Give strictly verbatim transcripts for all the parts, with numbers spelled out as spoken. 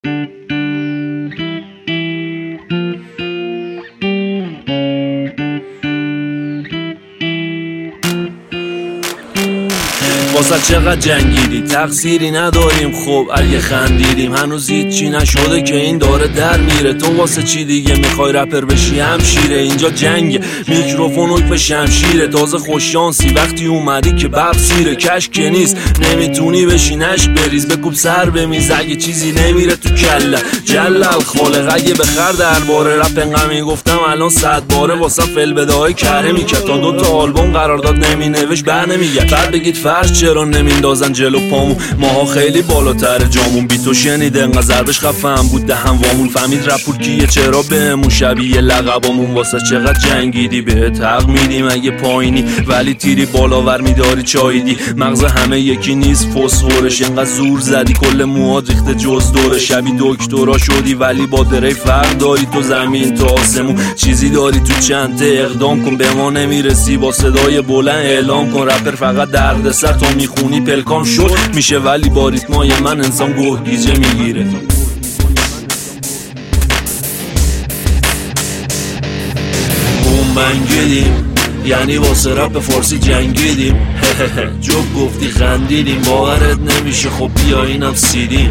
واسه چقدر جنگیدی تقصیری نداریم، خب اگه خندیدیم هنوز هیچی نشده که این داره در میره. تو واسه چی دیگه میخوای رپر بشی همشیره؟ اینجا جنگ میکروفون و به شمشیره. تازه خوششانسی وقتی اومدی که بب سیره. کش که نیست نمیتونی بشی نش بریز، بکوب سر بمیز اگه چیزی نمیره تو کله. جلل خالق اگه بخر درباره رپ انقدر میگفتم الان صد باره واسه فل بدای کره میکرد. تا دو تا آلبوم قرارداد نمی نوشت بر نمیگرد. بعد بگید فرش چرا نمیندازن جلو پامون؟ ماها خیلی بالاتر جامون. بی تو شنید انقدر ضربش خفم بود دهن وامون. فهمید رپور کیه چرا بهمون شبیه لقبامون. واسه چقدر جنگیدی بهت حق میدیم اگه پایینی ولی تیری بالاور میداری چاییدی. مغز همه یکی نیست فسفورش، انقدر زور زدی کل موهات ریخته جز دوره. شبی دکترا شدی ولی با دری فرق داری. تو زمین تو آسمون چیزی داری تو چنته اقدام کن. به ما نمیرسی با صدای بلند اعلام کن. رپر فقط دردسر تا میخونی پلکام شد میشه ولی با ریتمای من انسان گوه گیجه میگیره. بومبنگیدیم یعنی واسه رپ فارسی جنگیدیم. جوک گفتی خندیدیم باورت نمیشه خب بیا اینم سیدیم.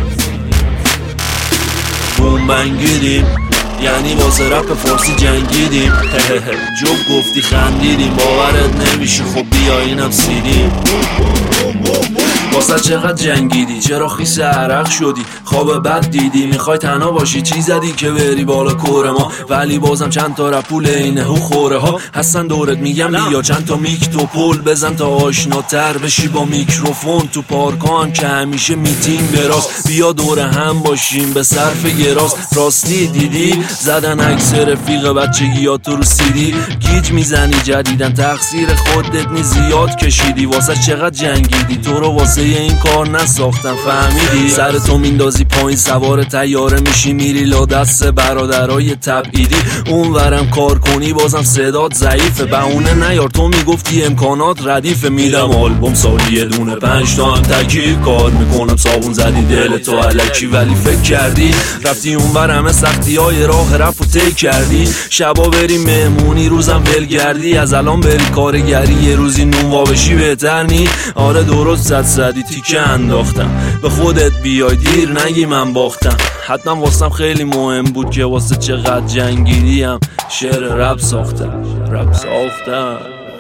بومبنگیدیم یعنی واسه رپ فارسی جنگیدیم. جوک گفتی خندیدیم باورت نمیشه خب بیا اینم سیدیم. واسه چقدر جنگیدی چرا خیس عرق شدی؟ خواب بد دیدی میخوای تنها باشی چی زدی که بری بالا کور ما؟ ولی بازم چند تا رپول اینه و خوره ها هستن دورت میگم بیا چند تا میک تو پول بزن تا آشناتر بشی با میکروفون. تو پارکان که همیشه میتینگ براست بیا دور هم باشیم به صرف گراس. راستی دیدی زدن عکس رفیق بچگیات رو سیدی. گیج میزنی جدیدن تقصیر خودت نی زیاد کشیدی. واسه چقدر جنگیدی تو رو واسه این کار نساختم فهمیدی؟ سر تو میندازی پایین سوار تیاره میشی میری لا دست برادرای تبعیدی. اونورم کار کنی بازم صدات ضعیفه. بهونه نیار تو میگفتی امکانات ردیفه. میدم آلبوم سالی یه دونه پنج تا هم تکی کار میکنم صابون زدی دل تو الکی ولی فکر کردی رفتی اونور همه سختی های راه رپ و طی کردی. شبا بری مهمونی روزم ولگردی از الان بری کارگری یه روزی نون وابشی بهتر نی؟ آره درست زد زدی تیکه انداختم به خودت بیای دیر نگی من باختم. حتما واسم خیلی مهم بود که واسه چقدر جنگیدیم شعر رپ ساختم رپ ساختم.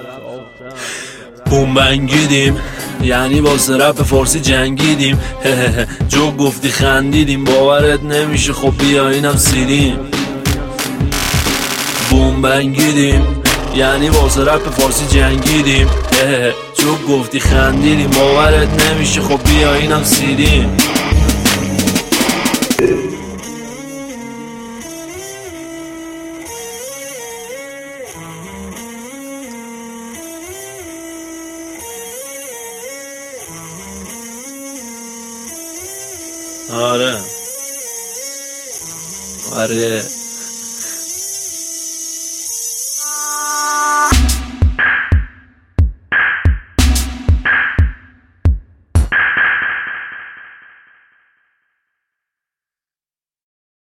بومبنگیدیم یعنی واسه رپ فارسی جنگیدیم. جو گفتی خندیدیم باورت نمیشه خب بیا اینم سیدیم. بومبنگیدیم یعنی واسه رپ فارسی جنگیدیم. جو گفتی خندیدیم باورت نمیشه خب بیا اینم سیدیم. آره آره